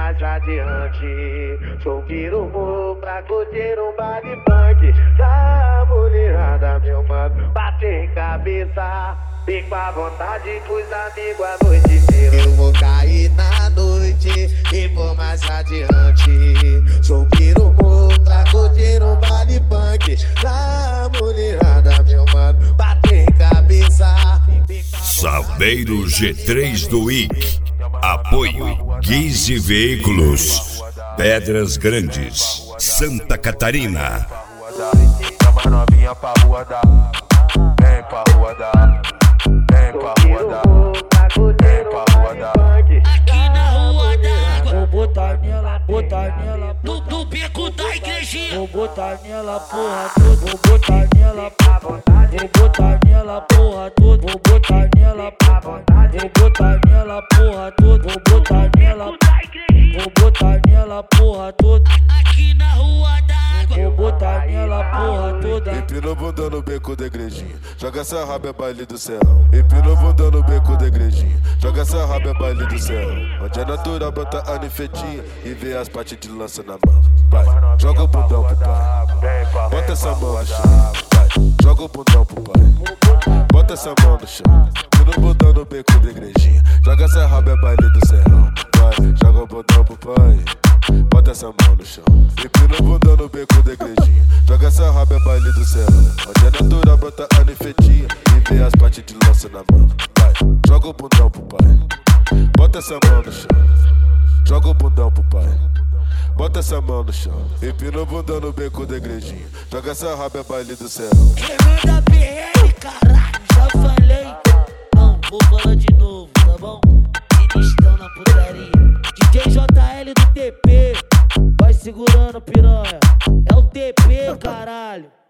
mais adiante. Sou pirumu pra curtir um baile funk. Da mulherada, meu mano, bate em cabeça. Fico à vontade com os amigos a noite inteira. Eu vou cair na noite e vou mais adiante. Sou pirumu pra curtir um baile funk. Da mulherada, meu mano, bate em cabeça. Saveiro G3 do IC. Apoio Guise Veículos, Pedras Grandes, Santa Catarina. Chama a novinha pra rua da, vem pra rua da, vem pra rua da, vem pra rua da. Aqui na rua da, vou botar nela, no beco da igrejinha. vou botar nela porra toda, vou botar nela, vou botar nela porra toda, vou botar nela, vou botar nela porra toda, vou botar nela, vou botar nela porra toda, Aqui na rua da, vou botar nela porra toda. Empina o bundão no beco da igrejinha, joga essa raba é baile do céu. Empina o bundão no beco da igrejinha, joga essa raba é baile do céu. Onde é natural, bota a ninfetinha e vê as partes de lança na mão. Vai, joga o bundão pro pai, bota essa mão no chão. Vai, joga o bundão pro pai, bota essa mão no chão. Empina o bundão no beco da igrejinha, joga essa raba é baile do céu. Vai, joga o bundão pro pai, bota essa mão no chão. Empina o bundão no beco da igrejinha, joga essa raba é baile do céu. Onde é natural, bota a ninfetinha e vê as partes de lança na mão. Vai, joga o bundão pro pai, bota essa mão no chão. Joga o bundão pro pai, bota essa mão no chão. Empina o bundão no beco da igrejinha, joga essa raba é baile do céu. Remanda BR, caralho, já falei. Não, vou falar de novo, tá bom? Sinistão na putaria. DJ JL do TP, vai segurando piranha, é o TP, caralho.